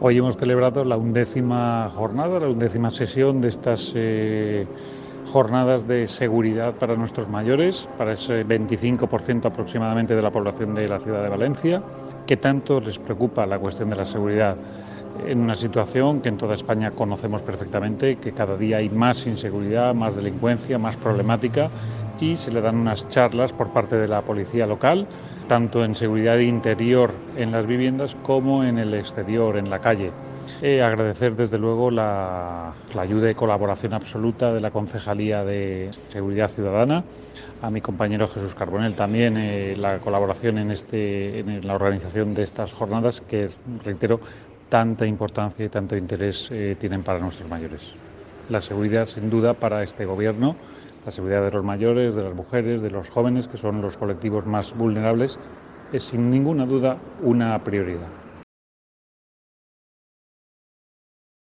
Hoy hemos celebrado la 11ª jornada, la 11ª sesión de estas jornadas de seguridad para nuestros mayores, para ese 25% aproximadamente de la población de la ciudad de Valencia, que tanto les preocupa la cuestión de la seguridad en una situación que en toda España conocemos perfectamente, que cada día hay más inseguridad, más delincuencia, más problemática, y se le dan unas charlas por parte de la policía local, tanto en seguridad interior en las viviendas como en el exterior, en la calle. Agradecer desde luego la ayuda y colaboración absoluta de la Concejalía de Seguridad Ciudadana, a mi compañero Jesús Carbonell también la colaboración en la organización de estas jornadas que, reitero, tanta importancia y tanto interés tienen para nuestros mayores. La seguridad, sin duda, para este Gobierno, la seguridad de los mayores, de las mujeres, de los jóvenes, que son los colectivos más vulnerables, es sin ninguna duda una prioridad.